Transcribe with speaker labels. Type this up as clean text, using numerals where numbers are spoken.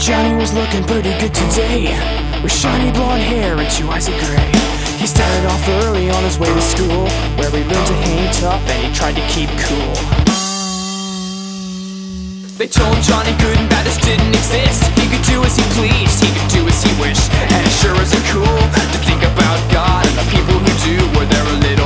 Speaker 1: Johnny was looking pretty good today, with shiny blonde hair and two eyes of gray. He started off early on his way to school, where he learned to hang tough and he tried to keep cool. They told Johnny good and bad just didn't exist. He could do as he pleased, he could do as he wished. And it sure isn't cool to think about God and the people who do, where they're a little